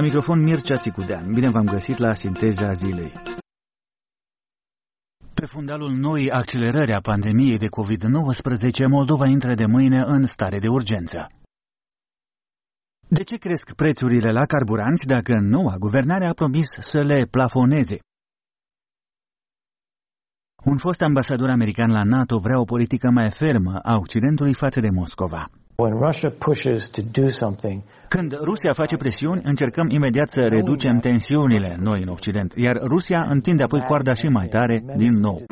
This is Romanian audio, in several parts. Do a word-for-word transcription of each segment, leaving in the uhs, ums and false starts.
La microfon Mircea Țicudean. Bine v-am găsit la Sinteza Zilei. Pe fundalul noii accelerări a pandemiei de covid nouăsprezece, Moldova intră de mâine în stare de urgență. De ce cresc prețurile la carburanți dacă noua guvernare a promis să le plafoneze? Un fost ambasador american la NATO vrea o politică mai fermă a Occidentului față de Moscova. Când Rusia face presiuni, încercăm imediat să reducem tensiunile noi în Occident, iar Rusia întinde apoi coarda și mai tare din nou.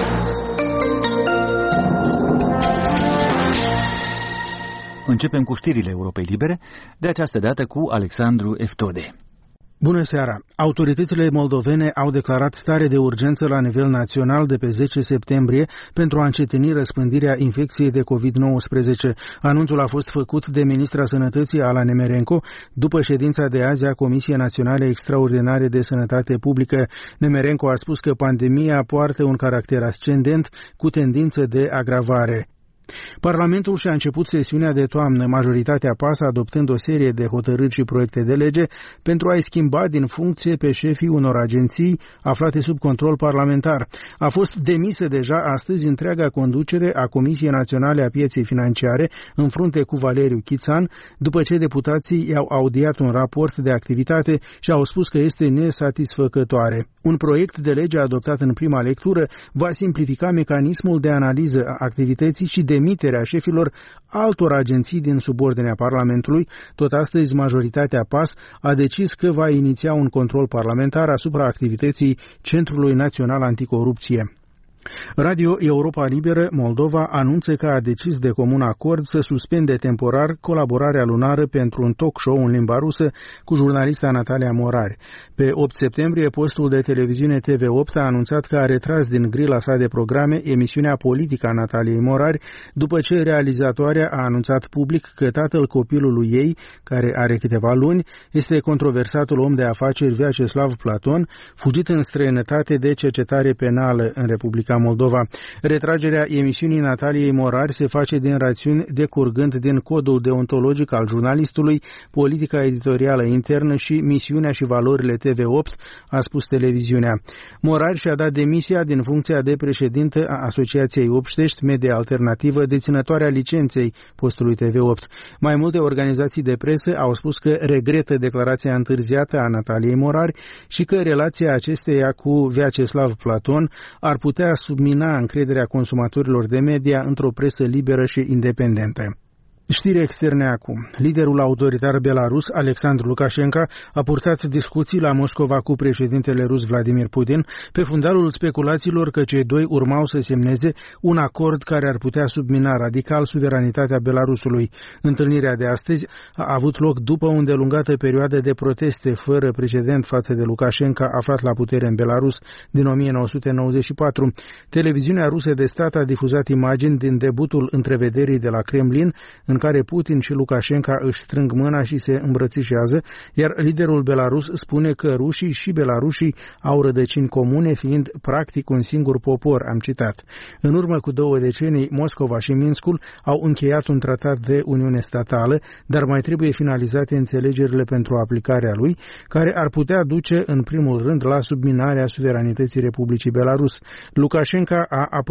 Începem cu știrile Europei Libere, de această dată cu Alexandru Eftode. Bună seara! Autoritățile moldovene au declarat stare de urgență la nivel național de pe zece septembrie pentru a încetini răspândirea infecției de covid nouăsprezece. Anunțul a fost făcut de ministra Sănătății Ala Nemerenko după ședința de azi a Comisiei Naționale Extraordinare de Sănătate Publică. Nemerenko a spus că pandemia poartă un caracter ascendent cu tendință de agravare. Parlamentul și-a început sesiunea de toamnă, majoritatea P A S adoptând o serie de hotărâri și proiecte de lege pentru a-i schimba din funcție pe șefii unor agenții aflate sub control parlamentar. A fost demisă deja astăzi întreaga conducere a Comisiei Naționale a Pieței Financiare în frunte cu Valeriu Chițan, după ce deputații i-au audiat un raport de activitate și au spus că este nesatisfăcătoare. Un proiect de lege adoptat în prima lectură va simplifica mecanismul de analiză a activității și demiterea șefilor altor agenții din subordinea Parlamentului. Tot astăzi, majoritatea P A S a decis că va iniția un control parlamentar asupra activității Centrului Național Anticorupție. Radio Europa Liberă Moldova anunță că a decis de comun acord să suspende temporar colaborarea lunară pentru un talk show în limba rusă cu jurnalista Natalia Morari. Pe opt septembrie, postul de televiziune T V opt a anunțat că a retras din grila sa de programe emisiunea politică a Nataliei Morari, după ce realizatoarea a anunțat public că tatăl copilului ei, care are câteva luni, este controversatul om de afaceri Vyacheslav Platon, fugit în străinătate de cercetare penală în Republica Moldova. Retragerea emisiunii Nataliei Morari se face din rațiuni decurgând din codul deontologic al jurnalistului, politica editorială internă și misiunea și valorile T V opt, a spus televiziunea. Morari și-a dat demisia din funcția de președintă a Asociației Obștești, media alternativă, deținătoarea licenței postului T V opt. Mai multe organizații de presă au spus că regretă declarația întârziată a Nataliei Morari și că relația acesteia cu Vyacheslav Platon ar putea submina încrederea consumatorilor de media într-o presă liberă și independentă. Știri externe acum. Liderul autoritar belarus, Alexandru Lukashenko, a purtat discuții la Moscova cu președintele rus Vladimir Putin pe fundalul speculațiilor că cei doi urmau să semneze un acord care ar putea submina radical suveranitatea Belarusului. Întâlnirea de astăzi a avut loc după o îndelungată perioadă de proteste fără precedent față de Lukashenko, aflat la putere în Belarus din o mie nouă sute nouăzeci și patru. Televiziunea rusă de stat a difuzat imagini din debutul întrevederii de la Kremlin, în care Putin și Lukashenko își strâng mâna și se îmbrățișează, iar liderul belarus spune că rușii și belarușii au rădăcini comune, fiind practic un singur popor, am citat. În urmă cu două decenii, Moscova și Minskul au încheiat un tratat de uniune statală, dar mai trebuie finalizate înțelegerile pentru aplicarea lui, care ar putea duce în primul rând la subminarea suveranității Republicii Belarus. Lukashenko a